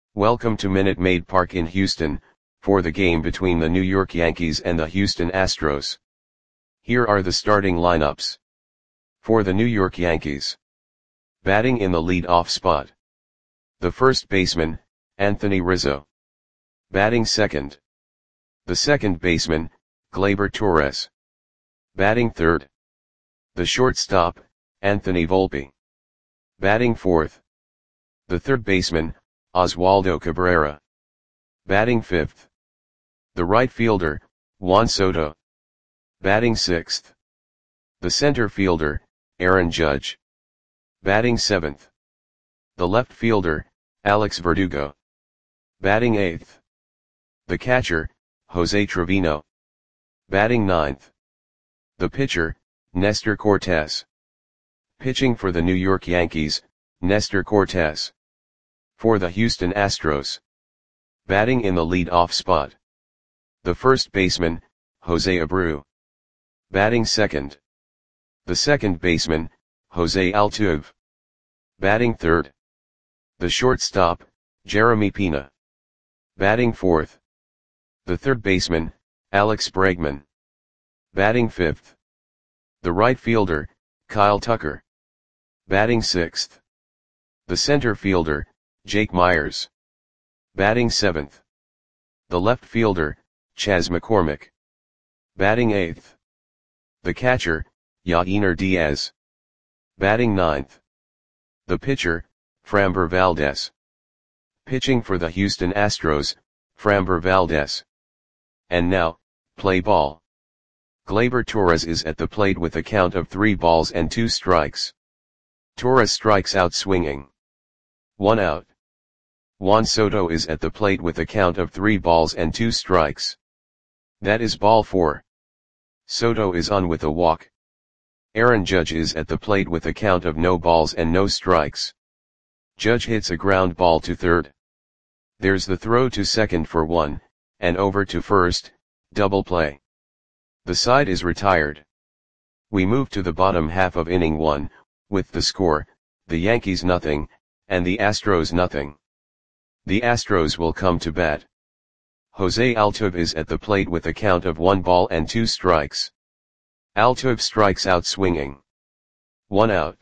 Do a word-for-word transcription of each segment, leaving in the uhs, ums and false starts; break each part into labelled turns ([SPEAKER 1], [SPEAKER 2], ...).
[SPEAKER 1] Welcome to Minute Maid Park in Houston, for the game between the New York Yankees and the Houston Astros. Here are the starting lineups. For the New York Yankees. Batting in the lead-off spot. The first baseman, Anthony Rizzo. Batting second. The second baseman, Gleyber Torres. Batting third. The shortstop, Anthony Volpe. Batting fourth. The third baseman, Oswaldo Cabrera. Batting fifth. The right fielder, Juan Soto. Batting sixth. The center fielder, Aaron Judge. Batting seventh. The left fielder, Alex Verdugo. Batting eighth. The catcher, Jose Trevino. Batting ninth. The pitcher, Nestor Cortes. Pitching for the New York Yankees, Nestor Cortes. For the Houston Astros. Batting in the lead-off spot. The first baseman, Jose Abreu. Batting second. The second baseman, Jose Altuve. Batting third. The shortstop, Jeremy Pena. Batting fourth. The third baseman, Alex Bregman. Batting fifth. The right fielder, Kyle Tucker. Batting sixth. The center fielder, Jake Meyers. Batting seventh. The left fielder, Chas McCormick. Batting eighth. The catcher, Yainer Diaz. Batting ninth. The pitcher, Framber Valdez. Pitching for the Houston Astros, Framber Valdez. And now, play ball. Gleyber Torres is at the plate with a count of three balls and two strikes. Torres strikes out swinging. One out. Juan Soto is at the plate with a count of three balls and two strikes. That is ball four. Soto is on with a walk. Aaron Judge is at the plate with a count of no balls and no strikes. Judge hits a ground ball to third. There's the throw to second for one, and over to first, double play. The side is retired. We move to the bottom half of inning one, with the score, the Yankees nothing, and the Astros nothing. The Astros will come to bat. Jose Altuve is at the plate with a count of one ball and two strikes. Altuve strikes out swinging. One out.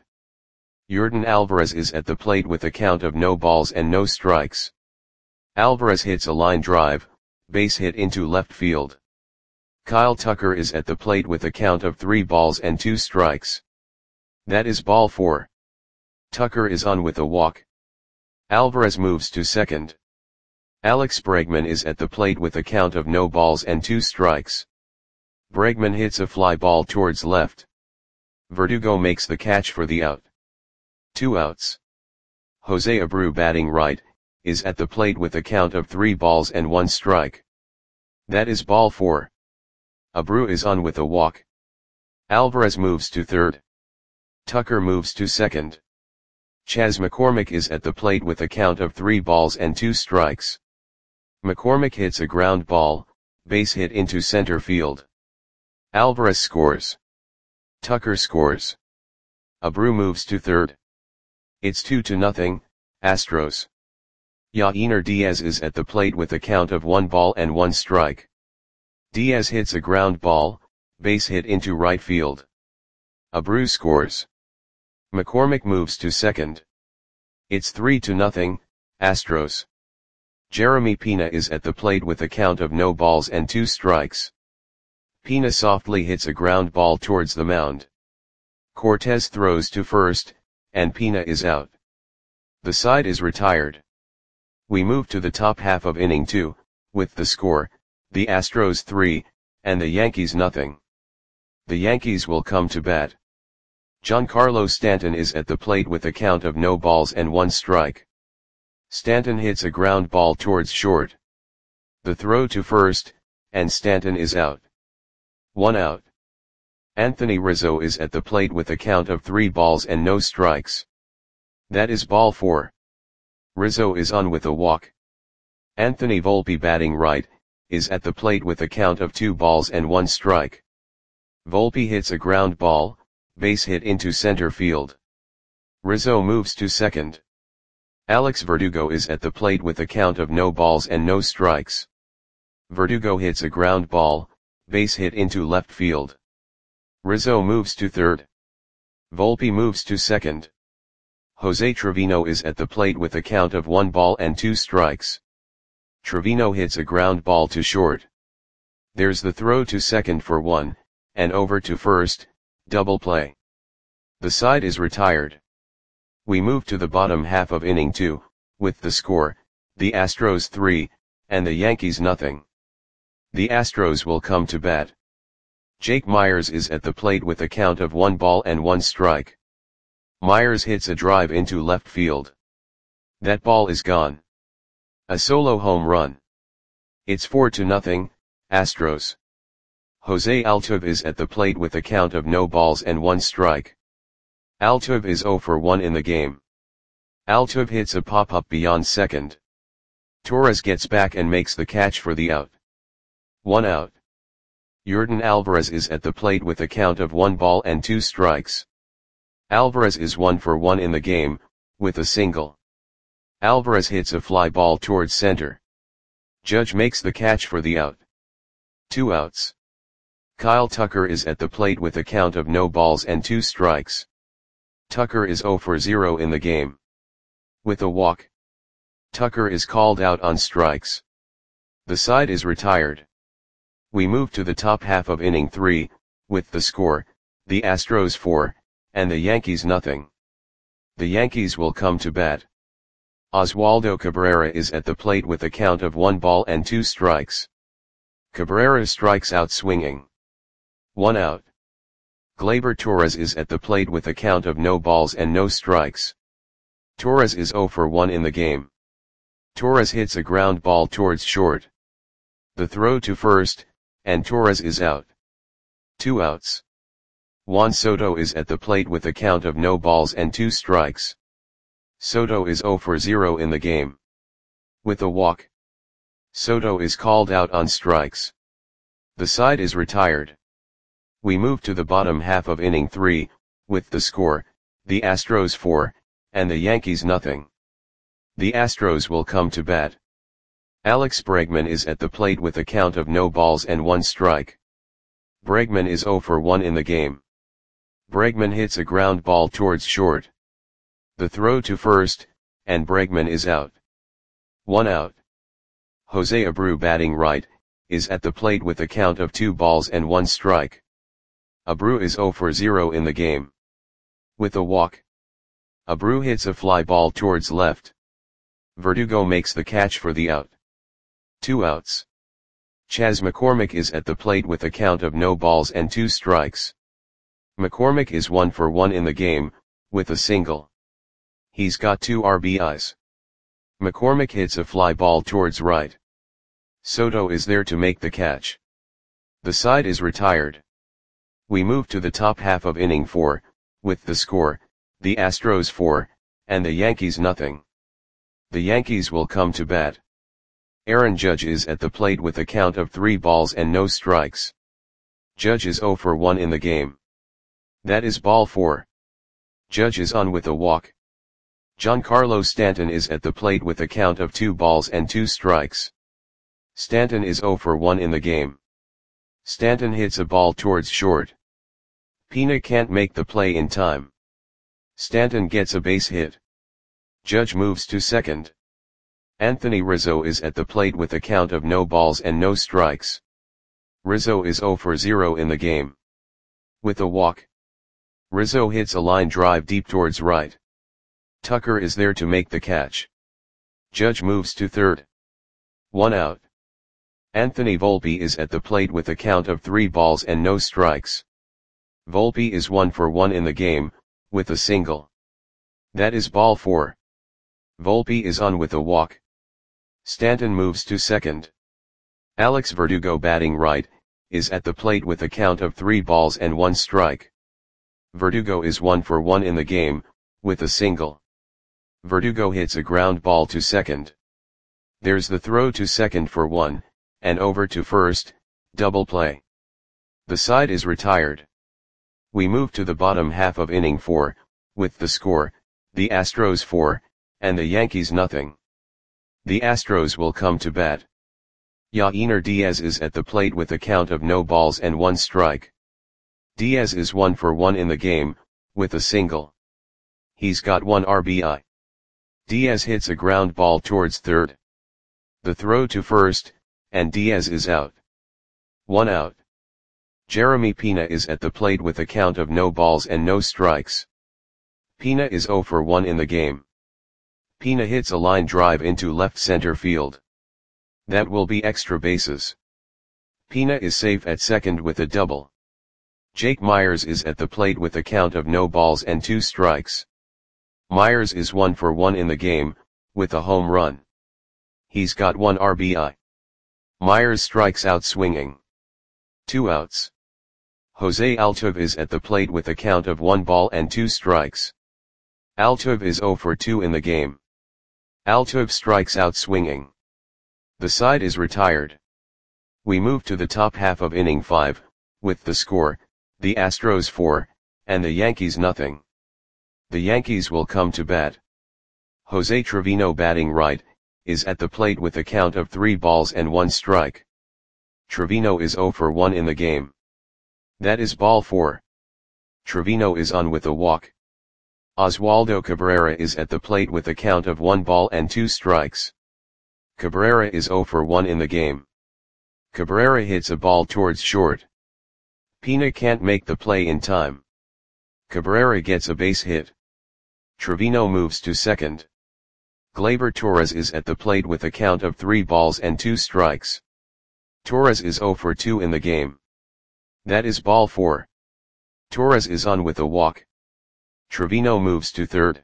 [SPEAKER 1] Yordan Alvarez is at the plate with a count of no balls and no strikes. Alvarez hits a line drive, base hit into left field. Kyle Tucker is at the plate with a count of three balls and two strikes. That is ball four. Tucker is on with a walk. Alvarez moves to second. Alex Bregman is at the plate with a count of no balls and two strikes. Bregman hits a fly ball towards left. Verdugo makes the catch for the out. Two outs. Jose Abreu, batting right, is at the plate with a count of three balls and one strike. That is ball four. Abreu is on with a walk. Alvarez moves to third. Tucker moves to second. Chas McCormick is at the plate with a count of three balls and two strikes. McCormick hits a ground ball, base hit into center field. Alvarez scores. Tucker scores. Abreu moves to third. It's two to nothing, Astros. Yainer Diaz is at the plate with a count of one ball and one strike. Diaz hits a ground ball, base hit into right field. Abreu scores. McCormick moves to second. It's three to nothing, Astros. Jeremy Pena is at the plate with a count of no balls and two strikes. Pena softly hits a ground ball towards the mound. Cortes throws to first, and Pena is out. The side is retired. We move to the top half of inning two, with the score, the Astros three, and the Yankees nothing. The Yankees will come to bat. Giancarlo Stanton is at the plate with a count of no balls and one strike. Stanton hits a ground ball towards short. The throw to first, and Stanton is out. One out. Anthony Rizzo is at the plate with a count of three balls and no strikes. That is ball four. Rizzo is on with a walk. Anthony Volpe, batting right, is at the plate with a count of two balls and one strike. Volpe hits a ground ball, base hit into center field. Rizzo moves to second. Alex Verdugo is at the plate with a count of no balls and no strikes. Verdugo hits a ground ball, base hit into left field. Rizzo moves to third. Volpe moves to second. Jose Trevino is at the plate with a count of one ball and two strikes. Trevino hits a ground ball to short. There's the throw to second for one, and over to first, double play. The side is retired. We move to the bottom half of inning two, with the score, the Astros three, and the Yankees nothing. The Astros will come to bat. Jake Meyers is at the plate with a count of one ball and one strike. Meyers hits a drive into left field. That ball is gone. A solo home run. It's four to nothing, Astros. Jose Altuve is at the plate with a count of no balls and one strike. Altuve is zero for one in the game. Altuve hits a pop-up beyond second. Torres gets back and makes the catch for the out. One out. Yordan Alvarez is at the plate with a count of one ball and two strikes. Alvarez is one for one in the game, with a single. Alvarez hits a fly ball towards center. Judge makes the catch for the out. Two outs. Kyle Tucker is at the plate with a count of no balls and two strikes. Tucker is zero for zero in the game. With a walk. Tucker is called out on strikes. The side is retired. We move to the top half of inning three, with the score, the Astros four, and the Yankees nothing. The Yankees will come to bat. Oswaldo Cabrera is at the plate with a count of one ball and two strikes. Cabrera strikes out swinging. One out. Gleyber Torres is at the plate with a count of no balls and no strikes. Torres is zero for one in the game. Torres hits a ground ball towards short. The throw to first, and Torres is out. Two outs. Juan Soto is at the plate with a count of no balls and two strikes. Soto is zero for zero in the game. With a walk. Soto is called out on strikes. The side is retired. We move to the bottom half of inning three, with the score, the Astros four, and the Yankees nothing. The Astros will come to bat. Alex Bregman is at the plate with a count of no balls and one strike. Bregman is zero for one in the game. Bregman hits a ground ball towards short. The throw to first, and Bregman is out. One out. Jose Abreu batting right, is at the plate with a count of two balls and one strike. Abreu is zero for zero in the game. With a walk. Abreu hits a fly ball towards left. Verdugo makes the catch for the out. Two outs. Chas McCormick is at the plate with a count of no balls and two strikes. McCormick is one for one in the game, with a single. He's got two R B Is. McCormick hits a fly ball towards right. Soto is there to make the catch. The side is retired. We move to the top half of inning four, with the score, the Astros four, and the Yankees nothing. The Yankees will come to bat. Aaron Judge is at the plate with a count of three balls and no strikes. Judge is zero for one in the game. That is ball four. Judge is on with a walk. Giancarlo Stanton is at the plate with a count of two balls and two strikes. Stanton is zero for one in the game. Stanton hits a ball towards short. Pena can't make the play in time. Stanton gets a base hit. Judge moves to second. Anthony Rizzo is at the plate with a count of no balls and no strikes. Rizzo is zero for zero in the game. With a walk. Rizzo hits a line drive deep towards right. Tucker is there to make the catch. Judge moves to third. One out. Anthony Volpe is at the plate with a count of three balls and no strikes. Volpe is one for one in the game, with a single. That is ball four. Volpe is on with a walk. Stanton moves to second. Alex Verdugo batting right, is at the plate with a count of three balls and one strike. Verdugo is one for one in the game, with a single. Verdugo hits a ground ball to second. There's the throw to second for one, and over to first, double play. The side is retired. We move to the bottom half of inning four, with the score, the Astros four, and the Yankees nothing. The Astros will come to bat. Yainer Diaz is at the plate with a count of no balls and one strike. Diaz is one for one in the game, with a single. He's got one R B I. Diaz hits a ground ball towards third. The throw to first, and Diaz is out. One out. Jeremy Pena is at the plate with a count of no balls and no strikes. Pena is zero for one in the game. Pena hits a line drive into left center field. That will be extra bases. Pena is safe at second with a double. Jake Myers is at the plate with a count of no balls and two strikes. Myers is one for one in the game, with a home run. He's got one R B I. Myers strikes out swinging. Two outs. Jose Altuve is at the plate with a count of one ball and two strikes. Altuve is zero for two in the game. Altuve strikes out swinging. The side is retired. We move to the top half of inning five, with the score, the Astros four, and the Yankees nothing. The Yankees will come to bat. Jose Trevino batting right, is at the plate with a count of three balls and one strike. Trevino is zero for one in the game. That is ball four. Trevino is on with a walk. Oswaldo Cabrera is at the plate with a count of one ball and two strikes. Cabrera is zero for one in the game. Cabrera hits a ball towards short. Pena can't make the play in time. Cabrera gets a base hit. Trevino moves to second. Gleyber Torres is at the plate with a count of three balls and two strikes. Torres is zero for two in the game. That is ball four. Torres is on with a walk. Trevino moves to third.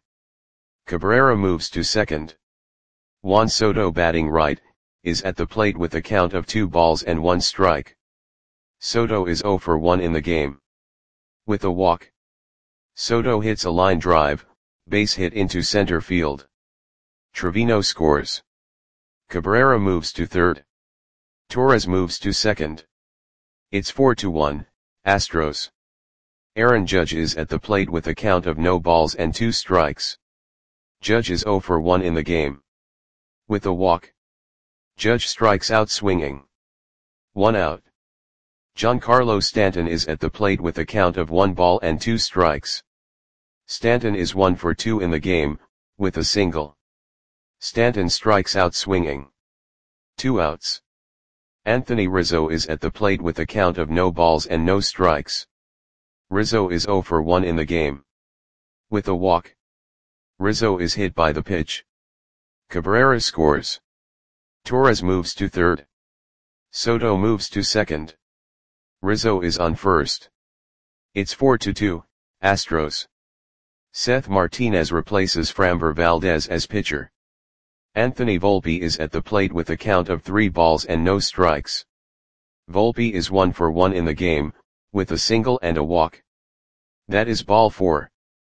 [SPEAKER 1] Cabrera moves to second. Juan Soto batting right, is at the plate with a count of two balls and one strike. Soto is zero for one in the game. With a walk. Soto hits a line drive, base hit into center field. Trevino scores. Cabrera moves to third. Torres moves to second. It's four to one, Astros. Aaron Judge is at the plate with a count of no balls and two strikes. Judge is zero for one in the game. With a walk. Judge strikes out swinging. One out. Giancarlo Stanton is at the plate with a count of one ball and two strikes. Stanton is one for two in the game, with a single. Stanton strikes out swinging. Two outs. Anthony Rizzo is at the plate with a count of no balls and no strikes. Rizzo is zero for one in the game. With a walk. Rizzo is hit by the pitch. Cabrera scores. Torres moves to third. Soto moves to second. Rizzo is on first. It's four to two, Astros. Seth Martinez replaces Framber Valdez as pitcher. Anthony Volpe is at the plate with a count of three balls and no strikes. Volpe is one for one in the game, with a single and a walk. That is ball four.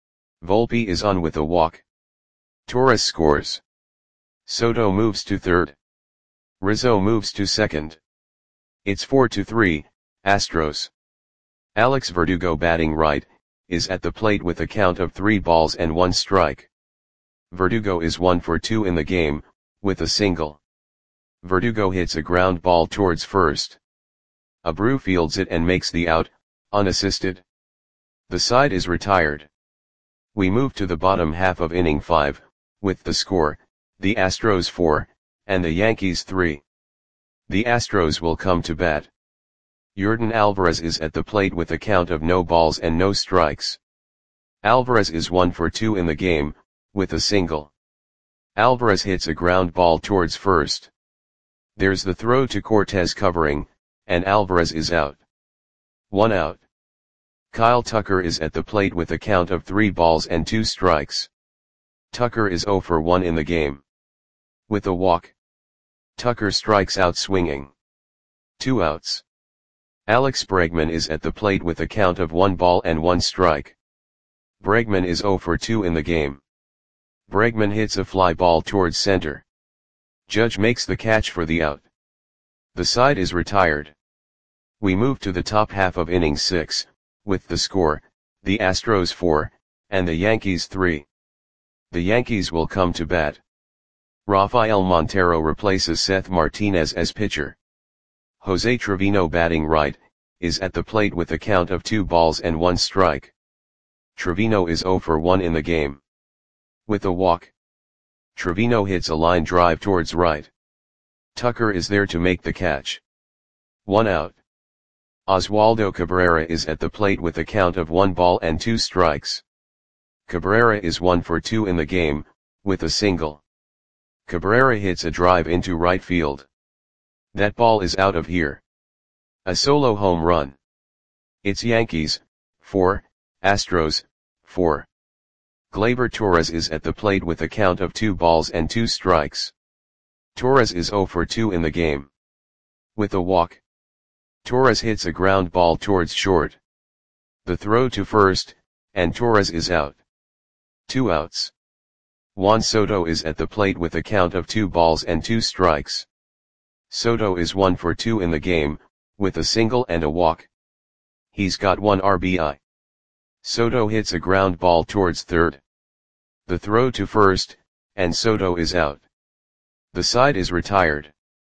[SPEAKER 1] Volpe is on with a walk. Torres scores. Soto moves to third. Rizzo moves to second. It's four to three, Astros. Alex Verdugo batting right, is at the plate with a count of three balls and one strike. Verdugo is one for two in the game, with a single. Verdugo hits a ground ball towards first. Abreu fields it and makes the out, unassisted. The side is retired. We move to the bottom half of inning five, with the score, the Astros four, and the Yankees three. The Astros will come to bat. Yordan Alvarez is at the plate with a count of no balls and no strikes. Alvarez is one for two in the game, with a single. Alvarez hits a ground ball towards first. There's the throw to Cortez covering, and Alvarez is out. One out. Kyle Tucker is at the plate with a count of three balls and two strikes. Tucker is zero for one in the game. With a walk. Tucker strikes out swinging. Two outs. Alex Bregman is at the plate with a count of one ball and one strike. Bregman is zero for two in the game. Bregman hits a fly ball towards center. Judge makes the catch for the out. The side is retired. We move to the top half of inning six, with the score, the Astros four, and the Yankees three. The Yankees will come to bat. Rafael Montero replaces Seth Martinez as pitcher. Jose Trevino batting right, is at the plate with a count of two balls and one strike. Trevino is zero for one in the game. With a walk, Trevino hits a line drive towards right. Tucker is there to make the catch. One out. Oswaldo Cabrera is at the plate with a count of one ball and two strikes. Cabrera is one for two in the game, with a single. Cabrera hits a drive into right field. That ball is out of here. A solo home run. It's Yankees, four, Astros, four. Gleyber Torres is at the plate with a count of two balls and two strikes. Torres is zero for two in the game. With a walk, Torres hits a ground ball towards short. The throw to first, and Torres is out. Two outs. Juan Soto is at the plate with a count of two balls and two strikes. Soto is one for two in the game, with a single and a walk. He's got one R B I. Soto hits a ground ball towards third. The throw to first, and Soto is out. The side is retired.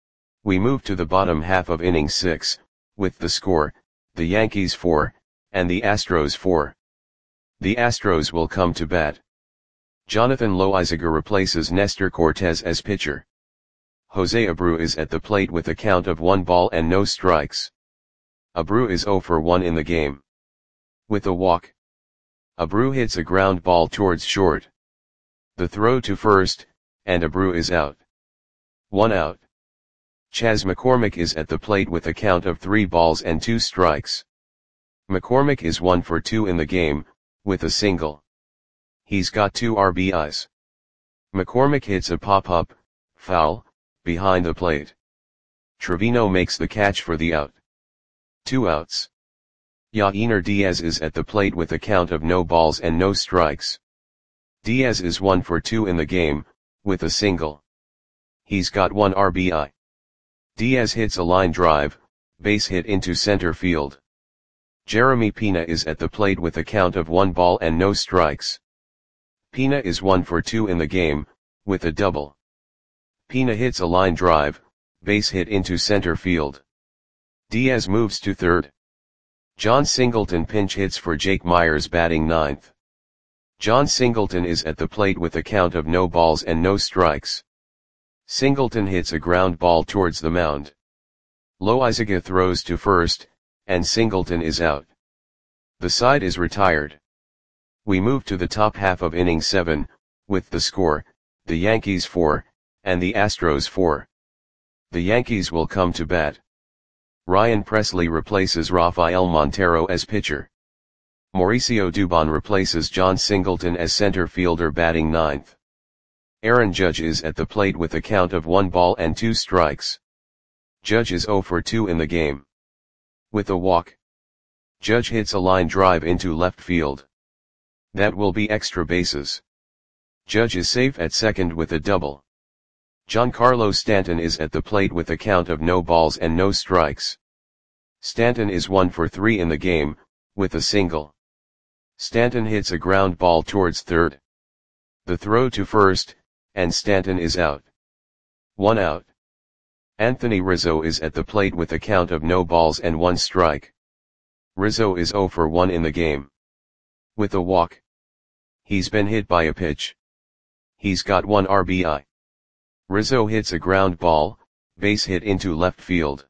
[SPEAKER 1] We move to the bottom half of inning six, with the score, the Yankees four, and the Astros four. The Astros will come to bat. Jonathan Loaisiga replaces Nestor Cortes as pitcher. Jose Abreu is at the plate with a count of one ball and no strikes. Abreu is zero for one in the game. With a walk, Abreu hits a ground ball towards short. The throw to first, and Abreu is out. One out. Chas McCormick is at the plate with a count of three balls and two strikes. McCormick is one for two in the game, with a single. He's got two R B Is. McCormick hits a pop-up, foul, behind the plate. Trevino makes the catch for the out. Two outs. Yainer Diaz is at the plate with a count of no balls and no strikes. Diaz is one for two in the game, with a single. He's got one R B I. Diaz hits a line drive, base hit into center field. Jeremy Pena is at the plate with a count of one ball and no strikes. Pena is one for two in the game, with a double. Pena hits a line drive, base hit into center field. Diaz moves to third. John Singleton pinch hits for Jake Meyers batting ninth. John Singleton is at the plate with a count of no balls and no strikes. Singleton hits a ground ball towards the mound. Loaisiga throws to first, and Singleton is out. The side is retired. We move to the top half of inning seven, with the score, the Yankees four, and the Astros four. The Yankees will come to bat. Ryan Presley replaces Rafael Montero as pitcher. Mauricio Dubon replaces John Singleton as center fielder batting ninth. Aaron Judge is at the plate with a count of one ball and two strikes. Judge is zero for two in the game. With a walk, Judge hits a line drive into left field. That will be extra bases. Judge is safe at second with a double. Giancarlo Stanton is at the plate with a count of no balls and no strikes. Stanton is one for three in the game, with a single. Stanton hits a ground ball towards third. The throw to first, and Stanton is out. One out. Anthony Rizzo is at the plate with a count of no balls and one strike. Rizzo is zero for one in the game. With a walk, he's been hit by a pitch. He's got one R B I. Rizzo hits a ground ball, base hit into left field.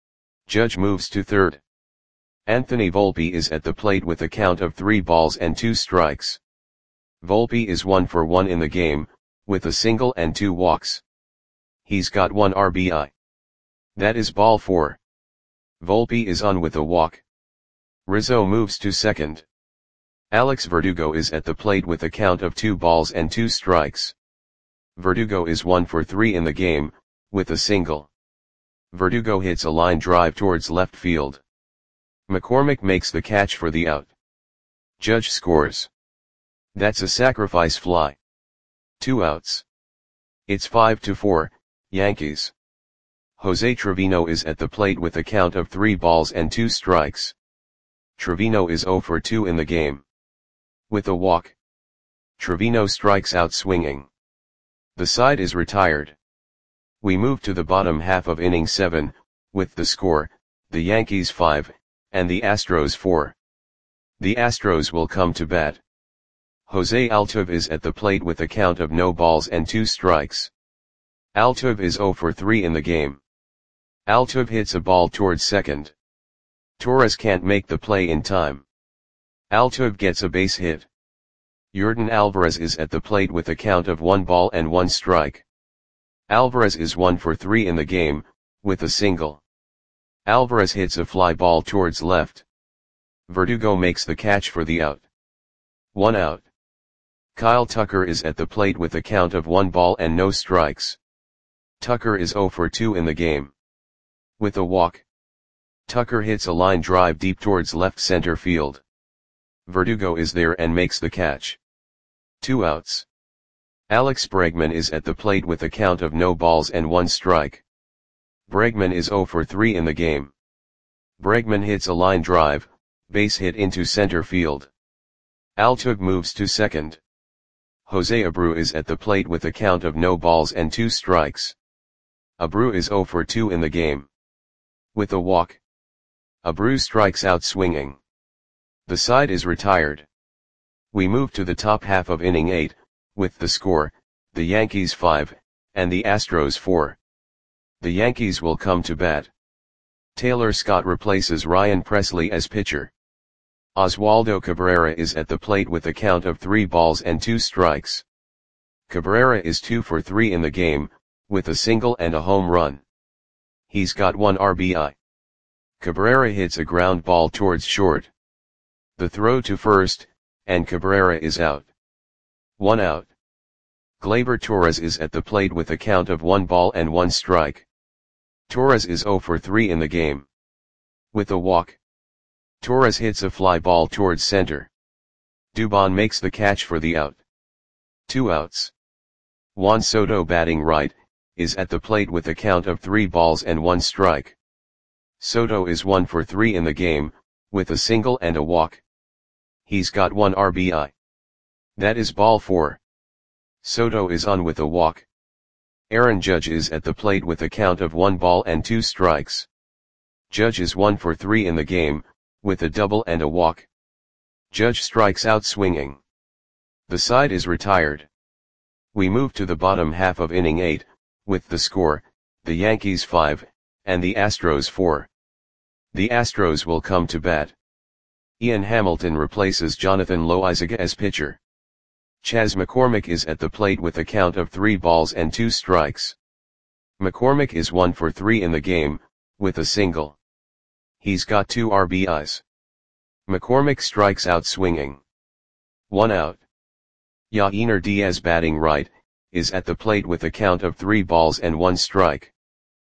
[SPEAKER 1] Judge moves to third. Anthony Volpe is at the plate with a count of three balls and two strikes. Volpe is one for one in the game, with a single and two walks. He's got one R B I. That is ball four. Volpe is on with a walk. Rizzo moves to second. Alex Verdugo is at the plate with a count of two balls and two strikes. Verdugo is one for three in the game, with a single. Verdugo hits a line drive towards left field. McCormick makes the catch for the out. Judge scores. That's a sacrifice fly. Two outs. It's five to four, Yankees. Jose Trevino is at the plate with a count of three balls and two strikes. Trevino is zero for two in the game. With a walk, Trevino strikes out swinging. The side is retired. We move to the bottom half of inning seven, with the score, the Yankees five, and the Astros four. The Astros will come to bat. Jose Altuve is at the plate with a count of no balls and two strikes. Altuve is oh for three in the game. Altuve hits a ball towards second. Torres can't make the play in time. Altuve gets a base hit. Yordan Alvarez is at the plate with a count of one ball and one strike. Alvarez is one for three in the game, with a single. Alvarez hits a fly ball towards left. Verdugo makes the catch for the out. One out. Kyle Tucker is at the plate with a count of one ball and no strikes. Tucker is oh for two in the game. With a walk. Tucker hits a line drive deep towards left center field. Verdugo is there and makes the catch. Two outs. Alex Bregman is at the plate with a count of no balls and one strike. Bregman is oh for three in the game. Bregman hits a line drive, base hit into center field. Altuve moves to second. Jose Abreu is at the plate with a count of no balls and two strikes. Abreu is oh for two in the game. With a walk. Abreu strikes out swinging. The side is retired. We move to the top half of inning eight, with the score, the Yankees five, and the Astros four. The Yankees will come to bat. Taylor Scott replaces Ryan Presley as pitcher. Oswaldo Cabrera is at the plate with a count of three balls and two strikes. Cabrera is two for three in the game, with a single and a home run. He's got one R B I. Cabrera hits a ground ball towards short. The throw to first, and Cabrera is out. One out. Gleyber Torres is at the plate with a count of one ball and one strike. Torres is oh for three in the game. With a walk. Torres hits a fly ball towards center. Dubon makes the catch for the out. Two outs. Juan Soto, batting right, is at the plate with a count of three balls and one strike. Soto is one for three in the game, with a single and a walk. He's got one R B I. That is ball four. Soto is on with a walk. Aaron Judge is at the plate with a count of one ball and two strikes. Judge is one for three in the game, with a double and a walk. Judge strikes out swinging. The side is retired. We move to the bottom half of inning eight, with the score, the Yankees five, and the Astros four. The Astros will come to bat. Ian Hamilton replaces Jonathan Loaizaga as pitcher. Chas McCormick is at the plate with a count of three balls and two strikes. McCormick is one for three in the game, with a single. He's got two R B Is. McCormick strikes out swinging. One out. Yainer Diaz, batting right, is at the plate with a count of three balls and one strike.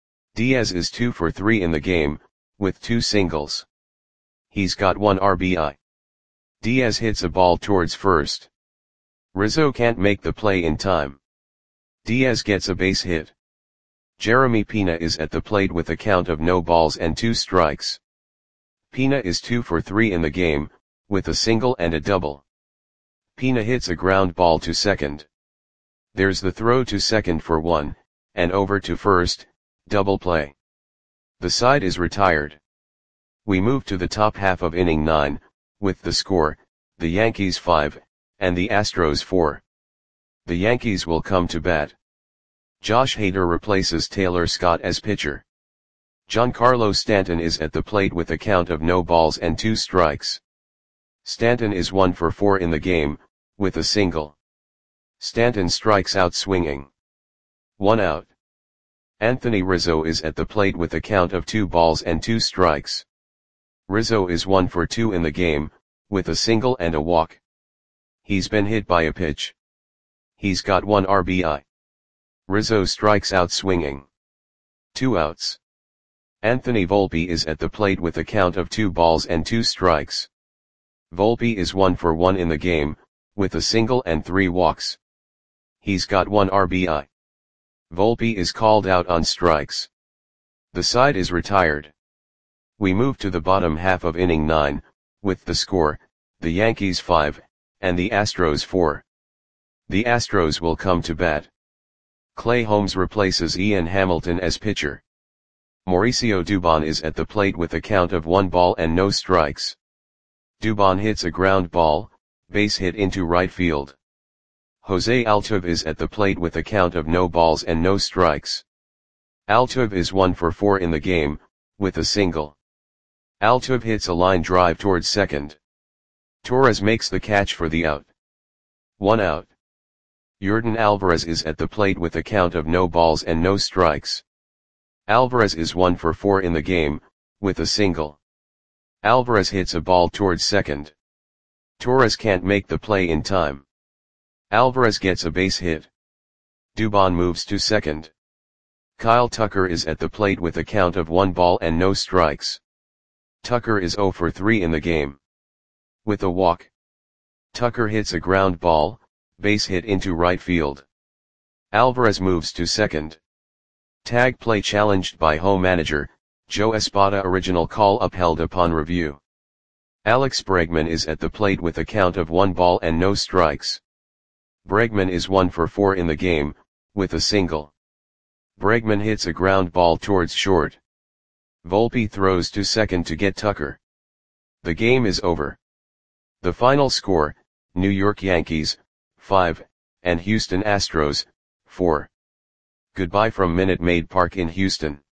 [SPEAKER 1] Diaz is two for three in the game, with two singles. He's got one R B I. Diaz hits a ball towards first. Rizzo can't make the play in time. Diaz gets a base hit. Jeremy Pena is at the plate with a count of no balls and two strikes. Pena is two for three in the game, with a single and a double. Pena hits a ground ball to second. There's the throw to second for one, and over to first, double play. The side is retired. We move to the top half of inning nine, with the score, the Yankees five, and the Astros four. The Yankees will come to bat. Josh Hader replaces Taylor Scott as pitcher. Giancarlo Stanton is at the plate with a count of no balls and two strikes. Stanton is one for four in the game, with a single. Stanton strikes out swinging. One out. Anthony Rizzo is at the plate with a count of two balls and two strikes. Rizzo is one for two in the game, with a single and a walk. He's been hit by a pitch. He's got one R B I. Rizzo strikes out swinging. Two outs. Anthony Volpe is at the plate with a count of two balls and two strikes. Volpe is one for one in the game, with a single and three walks. He's got one R B I. Volpe is called out on strikes. The side is retired. We move to the bottom half of inning nine, with the score, the Yankees five, and the Astros four. The Astros will come to bat. Clay Holmes replaces Ian Hamilton as pitcher. Mauricio Dubon is at the plate with a count of one ball and no strikes. Dubon hits a ground ball, base hit into right field. Jose Altuve is at the plate with a count of no balls and no strikes. Altuve is one for four in the game, with a single. Altuve hits a line drive towards second. Torres makes the catch for the out. One out. Yordan Alvarez is at the plate with a count of no balls and no strikes. Alvarez is one for four in the game, with a single. Alvarez hits a ball towards second. Torres can't make the play in time. Alvarez gets a base hit. Dubon moves to second. Kyle Tucker is at the plate with a count of one ball and no strikes. Tucker is zero for three in the game. With a walk. Tucker hits a ground ball, base hit into right field. Alvarez moves to second. Tag play challenged by home manager, Joe Espada. Original call upheld upon review. Alex Bregman is at the plate with a count of one ball and no strikes. Bregman is one for four in the game, with a single. Bregman hits a ground ball towards short. Volpe throws to second to get Tucker. The game is over. The final score, New York Yankees, five, and Houston Astros, four. Goodbye from Minute Maid Park in Houston.